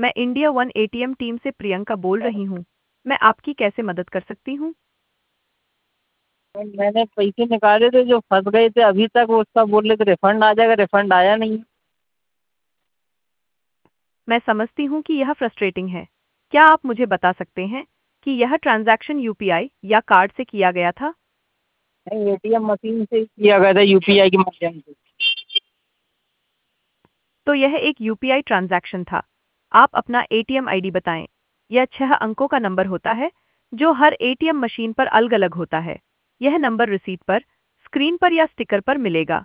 मैं India one ATM team से प्रियंका बोल रही हूँ। मैं आपकी कैसे मदद कर सकती हूँ? मैंने पैसे निकाले थे जो फंस गए थे अभी तक वो उसका बोल रहे थे रिफंड आ जाएगा, रिफंड आया नहीं। मैं समझती हूँ कि यह फ्रस्ट्रेटिंग है। क्या आप मुझे बता सकते हैं कि यह ट्रांजैक्शन यूपीआई या कार्ड से किया गया था? नहीं, एटीएम मशीन से किया गया था यूपीआई के माध्यम से। तो यह एक यूपीआई ट्रांजैक्शन था। आप अपना एटीएम आईडी बताएं। यह 6 अंकों का नंबर होता है जो हर एटीएम मशीन पर अलग-अलग होता है। यह नंबर रिसीट पर, स्क्रीन पर या स्टिकर पर मिलेगा।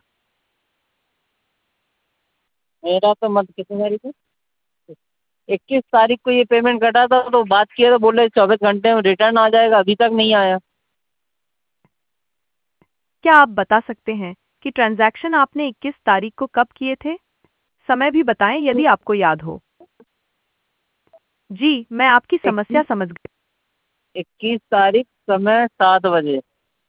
मेरा तो मत कितनी तारीख को 21 तारीख को ये पेमेंट कटा था तो बात किया तो बोल रहे 24 घंटे में रिटर्न आ जाएगा, अभी तक नहीं आया। क्या आप बता सकते हैं कि ट्रांजैक्शन आपने 21 तारीख को कब किए थे? समय भी बताएं यदि आपको याद हो। जी, मैं आपकी समस्या इक्कीस समझ गई। 21 तारीख समय 7 बजे।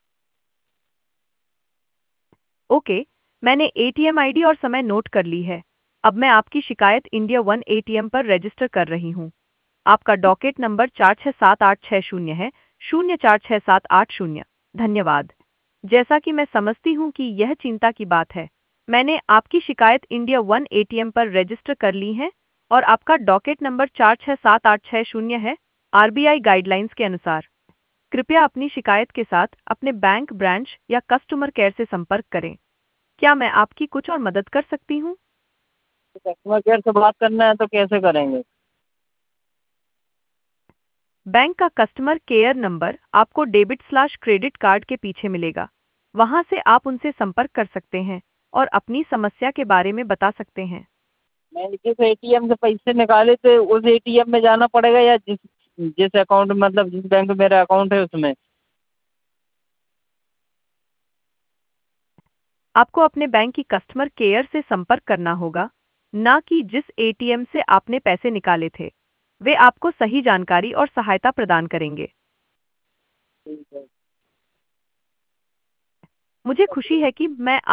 ओके, मैंने एटीएम आईडी और समय नोट कर ली है। अब मैं आपकी शिकायत इंडिया वन एटीएम पर रजिस्टर कर रही हूँ। आपका डॉकेट नंबर 467860 है, 046780। धन्यवाद। जैसा कि मैं समझती हूँ कि यह चिंता की बात है, मैंने आपकी शिकायत इंडिया वन एटीएम पर रजिस्टर कर ली है और आपका डॉकेट नंबर 467860 है। आरबीआई गाइडलाइंस के अनुसार कृपया अपनी शिकायत के साथ अपने बैंक ब्रांच या कस्टमर केयर से संपर्क करें। क्या मैं आपकी कुछ और मदद कर सकती हूँ? कस्टमर केयर से बात करना है तो कैसे करेंगे? बैंक का कस्टमर केयर नंबर आपको डेबिट/क्रेडिट कार्ड के पीछे मिलेगा। वहां से आप उनसे संपर्क कर सकते हैं और अपनी समस्या के बारे में बता सकते हैं। मैं जिस एटीएम से पैसे निकाले थे उस एटीएम में जाना पड़ेगा या जिस जिस अकाउंट मतलब जिस बैंक में मेरा अकाउंट है उसमें? आपको अपने बैंक की कस्टमर केयर से संपर्क करना होगा, ना कि जिस एटीएम से आपने पैसे निकाले थे। वे आपको सही जानकारी और सहायता प्रदान करेंगे। ठीक है। मुझे खुशी है कि मैं